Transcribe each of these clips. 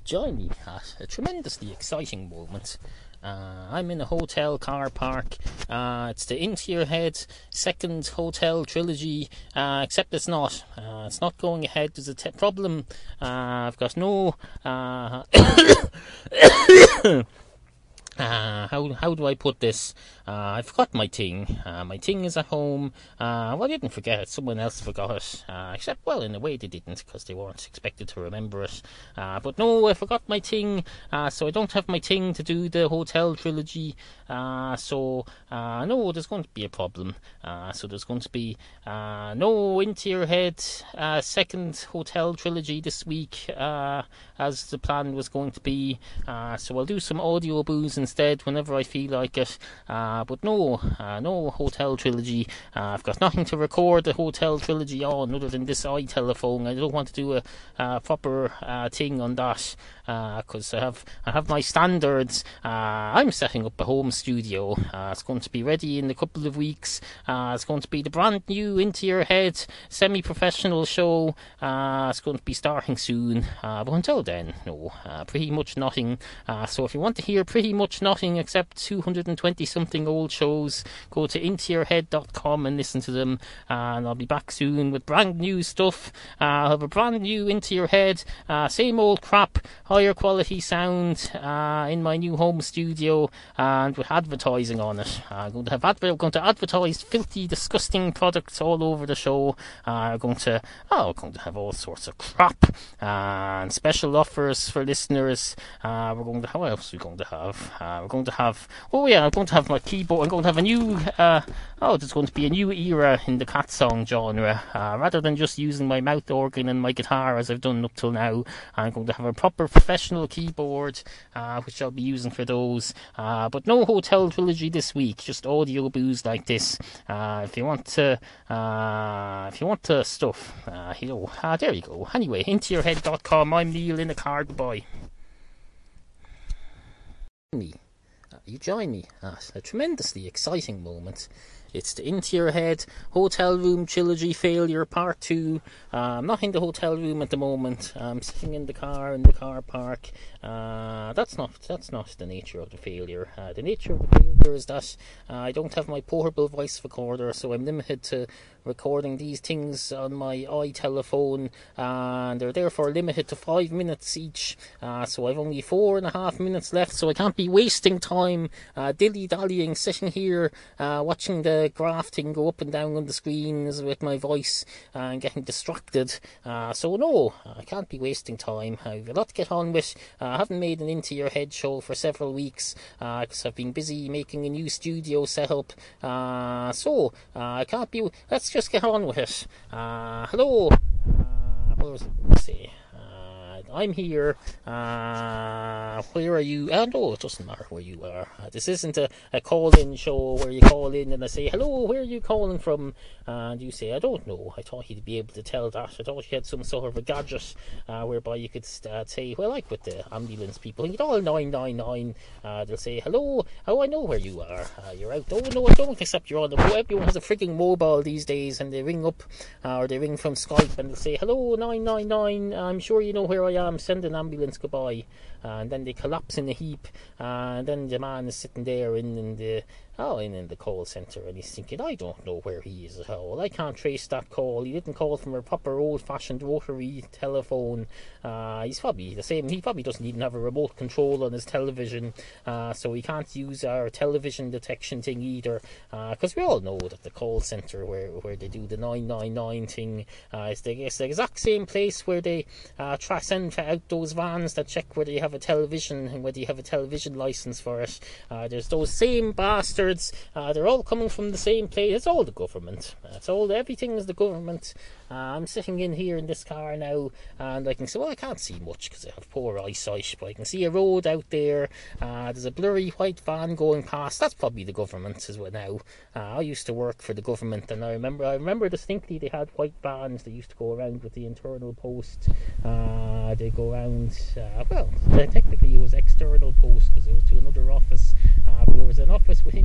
join me at a tremendously exciting moment. I'm in a hotel car park. It's the Into Your Head second hotel trilogy, except it's not. It's not going ahead. There's a problem. I've got no... how do I put this? I forgot my thing. My thing is at home. Well, I didn't forget it. Someone else forgot it. Except, well, in a way they didn't, because they weren't expected to remember it. But no, I forgot my thing. So I don't have my thing to do the hotel trilogy. So no, there's going to be a problem. So there's going to be no Into Your Head second hotel trilogy this week, as the plan was going to be. So I'll do some audio booze instead whenever I feel like it. But no hotel trilogy. I've got nothing to record the hotel trilogy on other than this iTelephone. I don't want to do a proper thing on that, because I have my standards. I'm setting up a home studio. It's going to be ready in a couple of weeks. It's going to be the brand new Into Your Head semi-professional show. It's going to be starting soon. But until then, no, pretty much nothing. So if you want to hear pretty much nothing except 220 something old shows, go to intoyourhead.com and listen to them. And I'll be back soon with brand new stuff. I'll have a brand new Into Your Head, same old crap, higher quality sound in my new home studio, and with advertising on it. I'm going to advertise filthy, disgusting products all over the show. We're going to have all sorts of crap and special offers for listeners. We're going to have, what else are we going to have? I'm going to have my keyboard. I'm going to have a new there's going to be a new era in the cat song genre. Rather than just using my mouth organ and my guitar as I've done up till now, I'm going to have a proper professional keyboard, which I'll be using for those. But no hotel trilogy this week, just audio booze like this. If you want stuff, there you go. Anyway, intoyourhead.com. I'm Neil in the car. Goodbye. You join me at a tremendously exciting moment. It's the Into Your Head Hotel Room Trilogy Failure Part 2. I'm not in the hotel room at the moment. I'm sitting in the car park. That's not the nature of the failure. The nature of the failure is that I don't have my portable voice recorder, so I'm limited to recording these things on my iTelephone, and they're therefore limited to 5 minutes each. So I've only 4.5 minutes left, so I can't be wasting time dilly-dallying, sitting here watching the grafting go up and down on the screens with my voice and getting distracted. So no, I can't be wasting time. I've a lot to get on with. I haven't made an Into Your Head show for several weeks because I've been busy making a new studio setup. So I can't be... Let's just get on with it. Hello. What was it going to say? I'm here. Where are you? No, it doesn't matter where you are. This isn't a call-in show where you call in and I say, hello, where are you calling from? And you say, I don't know. I thought you'd be able to tell that. I thought you had some sort of a gadget whereby you could say, well, like with the ambulance people, you dial 999. They'll say, hello. Oh, I know where you are. You're out. Oh, no, I don't, except you're on the... Everyone has a frigging mobile these days, and they ring up, or they ring from Skype, and they'll say, hello, 999. I'm sure you know where I am. Send an ambulance, goodbye. And then they collapse in a heap, and then the man is sitting there in the call centre, and he's thinking, I don't know where he is at all. I can't trace that call. He didn't call from a proper old-fashioned rotary telephone. He's probably the same. He probably doesn't even have a remote control on his television, so he can't use our television detection thing either, because we all know that the call centre where they do the 999 thing is the exact same place where they send out those vans that check whether you have a television and whether you have a television licence for it. There's those same bastards. They're all coming from the same place. It's all the government. Everything is the government. I'm sitting in here in this car now, and I can say, well, I can't see much because I have poor eyesight, but I can see a road out there. There's a blurry white van going past. That's probably the government as well now. I used to work for the government, and I remember distinctly they had white vans that used to go around with the internal post. They go around, technically it was external post because it was to another office, but there was an office within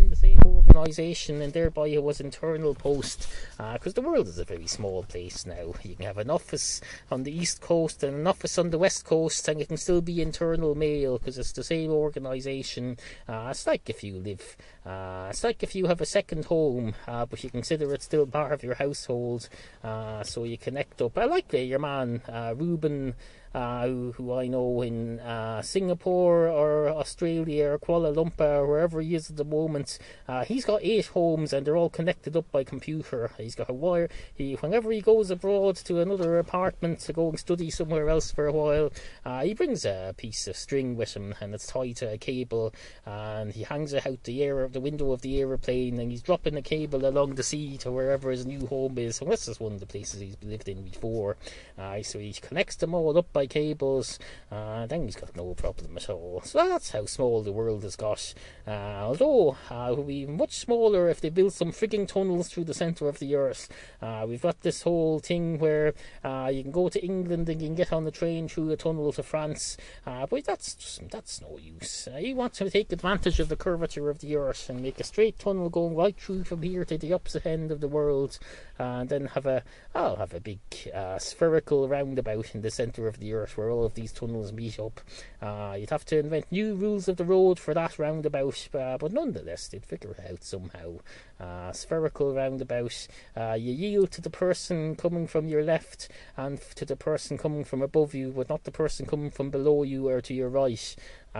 the same organisation, and thereby it was internal post, because the world is a very small place now. You can have an office on the east coast and an office on the west coast, and it can still be internal mail because it's the same organisation. It's like if you live, it's like if you have a second home, but you consider it still part of your household, so you connect up. I like your man Ruben, who I know in Singapore or Australia or Kuala Lumpur or wherever he is at the moment. He's got 8 homes and they're all connected up by computer. He's got a wire. Whenever he goes abroad to another apartment to go and study somewhere else for a while, he brings a piece of string with him and it's tied to a cable, and he hangs it out the window of the aeroplane, and he's dropping the cable along the sea to wherever his new home is. And this is one of the places he's lived in before. So he connects them all up by cables, then he's got no problem at all. So that's how small the world has got. Although it will be much smaller if they build some frigging tunnels through the centre of the earth. We've got this whole thing where you can go to England and you can get on the train through a tunnel to France, but that's no use. You want to take advantage of the curvature of the earth and make a straight tunnel going right through from here to the opposite end of the world, and then have a big spherical roundabout in the centre of the earth where all of these tunnels meet up. You'd have to invent new rules of the road for that roundabout, but nonetheless they'd figure it out somehow. Spherical roundabout, you yield to the person coming from your left and to the person coming from above you, but not the person coming from below you or to your right.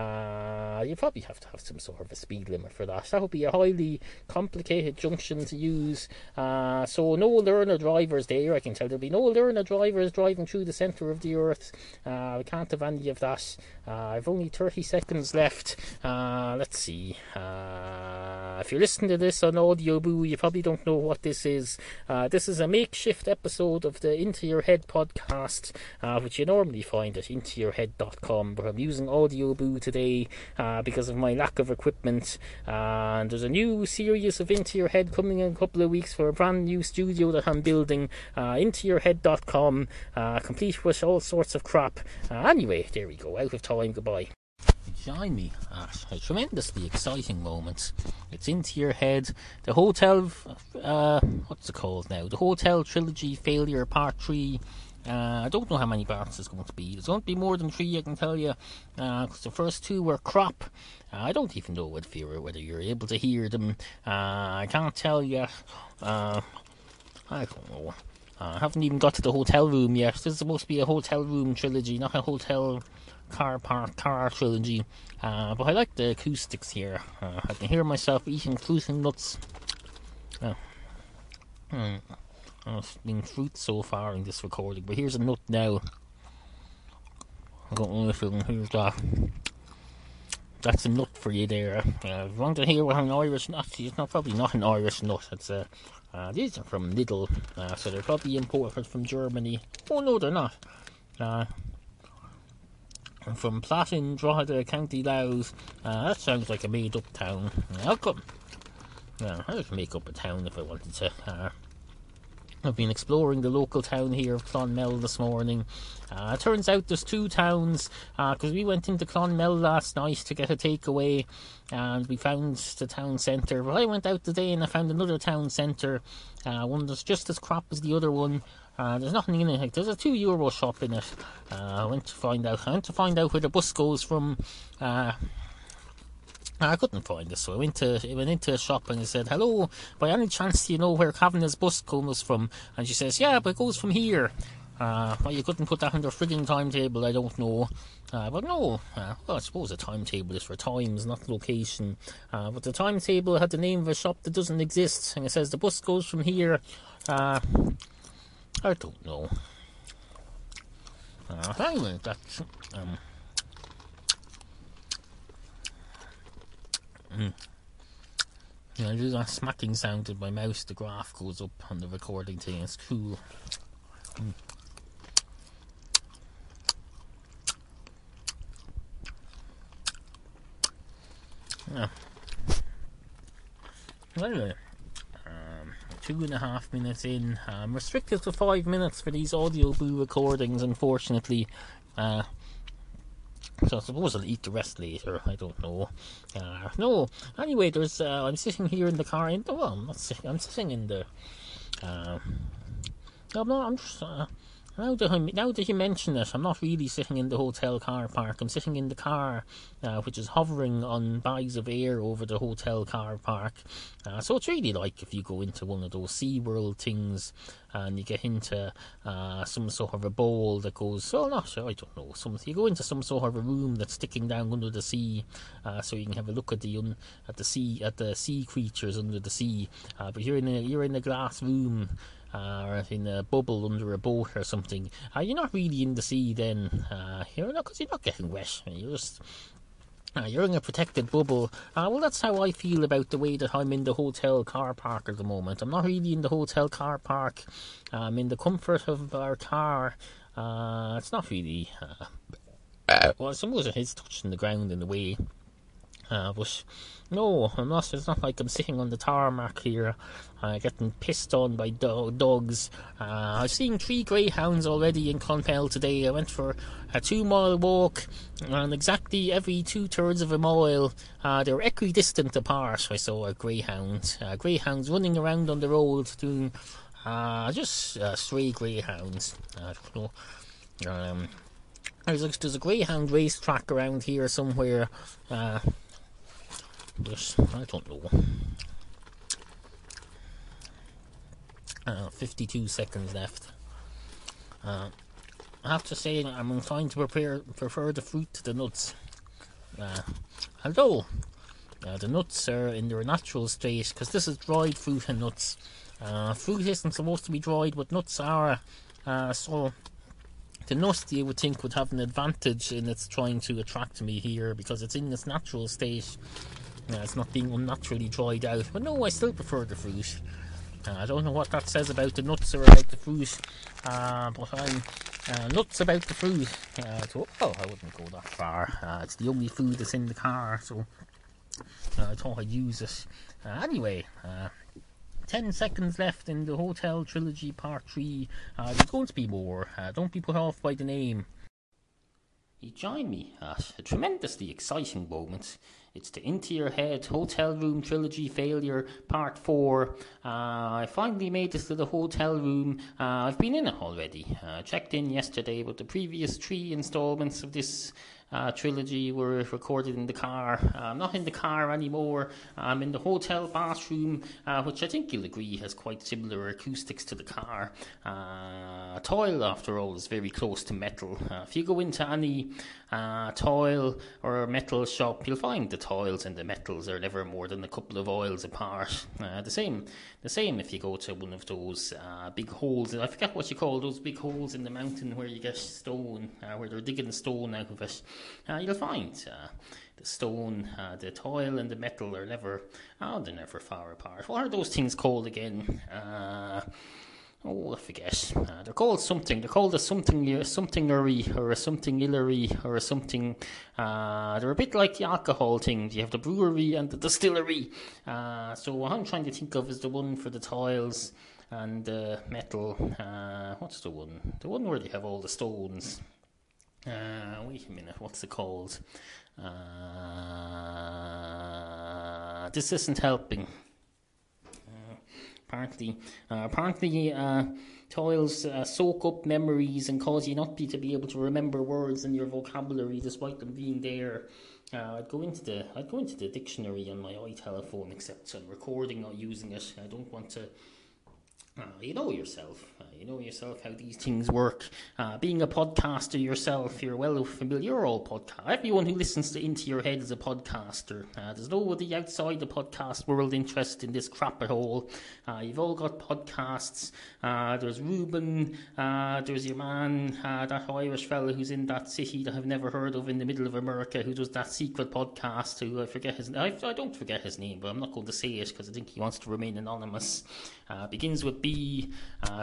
You probably have to have some sort of a speed limit for that. That would be a highly complicated junction to use. So no learner drivers there, I can tell. There'll be no learner drivers driving through the centre of the earth. We can't have any of that. I've only 30 seconds left. Let's see. If you're listening to this on Audio Boo, you probably don't know what this is. This is a makeshift episode of the Into Your Head podcast, which you normally find at intoyourhead.com, but I'm using Audio Boo today because of my lack of equipment. And there's a new series of Into Your Head coming in a couple of weeks for a brand new studio that I'm building. Intoyourhead.com, complete with all sorts of crap. Anyway, there we go. Out of time. Goodbye. Join me at a tremendously exciting moment. It's Into Your Head, the hotel, what's it called now? The Hotel Trilogy Failure Part 3. I don't know how many parts there's going to be. There's going to be more than 3, I can tell you, because the first 2 were crap. I don't even know whether you're able to hear them. I can't tell you. I don't know. I haven't even got to the hotel room yet. This is supposed to be a hotel room trilogy, not a hotel car trilogy. But I like the acoustics here. I can hear myself eating fruit and nuts. It's been fruit so far in this recording, but here's a nut now. I don't know if you can hear that. That's a nut for you there. If you want to hear what an Irish nut, it's probably not an Irish nut. It's these are from Lidl, so they're probably imported from Germany. Oh no, they're not. From Platin, Drogheda, County Louth. That sounds like a made-up town. I could make up a town if I wanted to. I've been exploring the local town here of Clonmel this morning. It turns out there's 2 towns, because we went into Clonmel last night to get a takeaway, and we found the town centre. But I went out today and I found another town centre, one that's just as crap as the other one. There's nothing in it. Like, there's a €2 shop in it. I went to find out where the bus goes from. I couldn't find this, so I went into a shop and I said, "Hello, by any chance do you know where Kavanagh's bus comes from?" And she says, "Yeah, but it goes from here." Why you couldn't put that on their frigging timetable, I don't know. But no, well, I suppose a timetable is for times, not location. But the timetable had the name of a shop that doesn't exist, and it says the bus goes from here. I don't know. Anyway, that's I do that smacking sound with my mouse. The graph goes up on the recording thing. It's cool. Anyway, 2.5 minutes in. I'm restricted to 5 minutes for these Audio Boo recordings, unfortunately. So I suppose I'll eat the rest later. I don't know. No. Anyway, there's. I'm sitting here in the car. I'm not sitting. I'm sitting in the. No, I'm not. I'm just. Now that you mention it, I'm not really sitting in the hotel car park. I'm sitting in the car, which is hovering on bags of air over the hotel car park. So it's really like if you go into one of those SeaWorld things and you get into some sort of a bowl that goes, I don't know, you go into some sort of a room that's sticking down under the sea, so you can have a look at the sea creatures under the sea. But you're in a glass room. Or in a bubble under a boat or something. You're not really in the sea then. Because you're not getting wet. You're just. You're in a protected bubble. Well, that's how I feel about the way that I'm in the hotel car park at the moment. I'm not really in the hotel car park. I'm in the comfort of our car. It's not really. Well, I suppose it is touching the ground in a way. But no, I'm not. It's not like I'm sitting on the tarmac here, getting pissed on by dogs. I've seen 3 greyhounds already in Clonfell today. I went for a 2-mile walk, and exactly every 2/3 of a mile, they were equidistant apart. I saw a greyhound. Greyhounds running around on the road doing just stray greyhounds. I don't know. There's a greyhound racetrack around here somewhere. I don't know. 52 seconds left. I have to say I'm inclined to prefer the fruit to the nuts. Although the nuts are in their natural state, because this is dried fruit and nuts. Fruit isn't supposed to be dried, but nuts are. So the nut, you would think, would have an advantage in its trying to attract me here, because it's in its natural state. It's not being unnaturally dried out. But no, I still prefer the fruit. I don't know what that says about the nuts or about the fruit. But I'm nuts about the fruit. I wouldn't go that far. It's the only food that's in the car, so I thought I'd use it. Anyway, 10 seconds left in the Hotel Trilogy Part 3. There's going to be more. Don't be put off by the name. You join me at a tremendously exciting moment. It's the Into Your Head Hotel Room Trilogy Failure Part 4. I finally made it to the hotel room. I've been in it already. Checked in yesterday, but the previous 3 installments of this trilogy were recorded in the car. I'm not in the car anymore. I'm in the hotel bathroom, which I think you'll agree has quite similar acoustics to the car. Tile, after all, is very close to metal. If you go into any tile or metal shop, you'll find the tiles and the metals are never more than a couple of oils apart. The same if you go to one of those big holes. I forget what you call those big holes in the mountain where you get stone, where they're digging stone out of it. You'll find the stone, the tile and the metal are never far apart. What are those things called again? I forget. They're called something. They're called a something-ery or a something-illery or a something. They're a bit like the alcohol thing. You have the brewery and the distillery. So what I'm trying to think of is the one for the tiles and the metal. What's the one? The one where they have all the stones. Wait a minute. What's it called? This isn't helping. Apparently, tiles soak up memories and cause you not to be able to remember words in your vocabulary despite them being there. I'd go into the dictionary on my iTelephone, except I'm recording or using it. I don't want to. You know yourself how these things work. Being a podcaster yourself, you're well familiar. You're all podcast. Everyone who listens to Into Your Head is a podcaster. There's nobody outside the podcast world interested in this crap at all. You've all got podcasts. There's Ruben. There's your man, that Irish fella who's in that city that I've never heard of in the middle of America, who does that secret podcast. Who I forget his name. I don't forget his name, but I'm not going to say it because I think he wants to remain anonymous. Begins with B. Who else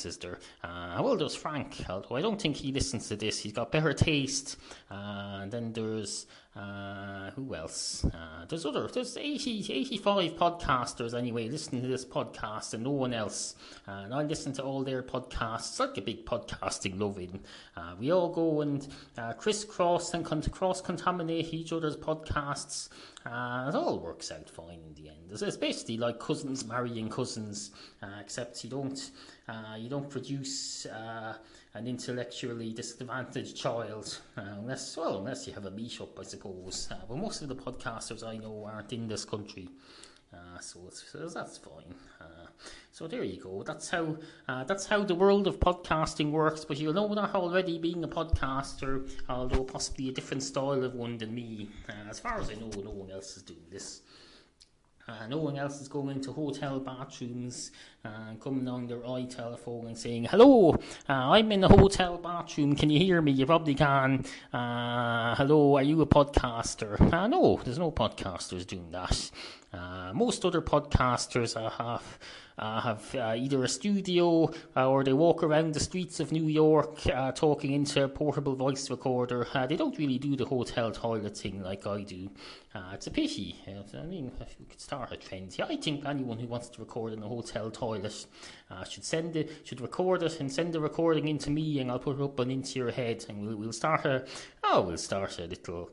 is there? Well, there's Frank, although I don't think he listens to this. He's got better taste. And then there's who else? There's 85 podcasters anyway listening to this podcast, and no one else. And I listen to all their podcasts. It's like a big podcasting loving. We all go and crisscross and cross-contaminate each other's podcasts. It all works out fine in the end. It's basically like cousins marrying cousins, except you don't produce an intellectually disadvantaged child, unless you have a meetup, I suppose. But most of the podcasters I know aren't in this country. So that's fine. So there you go. That's how the world of podcasting works. But you'll know that already, being a podcaster, although possibly a different style of one than me. As far as I know, no one else is doing this. No one else is going into hotel bathrooms and coming on their iTelephone and saying, "Hello, I'm in the hotel bathroom. Can you hear me? You probably can. Hello, are you a podcaster?" No, there's no podcasters doing that. Most other podcasters have either a studio or they walk around the streets of New York talking into a portable voice recorder. They don't really do the hotel toilet thing like I do. It's a pity. I mean, if we could start a trend. I think anyone who wants to record in a hotel toilet should record it and send the recording into me, and I'll put it up and into your head, and we'll start a little.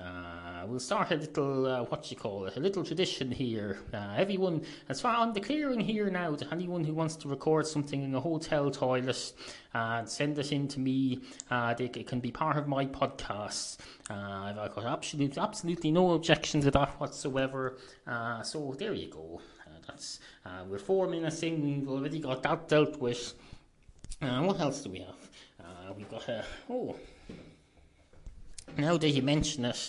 A little tradition here. Everyone, as far I'm declaring here now, to anyone who wants to record something in a hotel toilet, send it in to me. It can be part of my podcast. I've got absolutely no objection to that whatsoever. So there you go. We're 4 minutes in. We've already got that dealt with. What else do we have? We've got now that you mention it,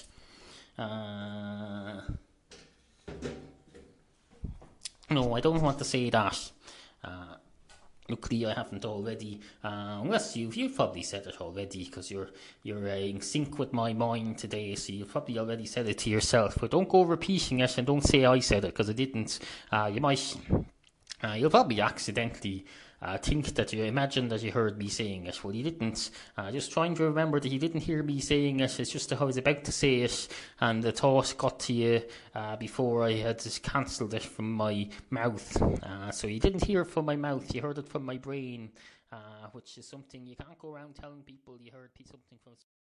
no, I don't want to say that. Luckily, I haven't already. Unless you've probably said it already, because you're in sync with my mind today, so you've probably already said it to yourself. But don't go repeating it, and don't say I said it, because I didn't. You'll probably accidentally think that you imagine that you heard me saying it. Well, you didn't. Just trying to remember that you didn't hear me saying it. It's just that I was about to say it, and the thought got to you before I had cancelled it from my mouth. So you didn't hear it from my mouth. You heard it from my brain, which is something you can't go around telling people you heard something from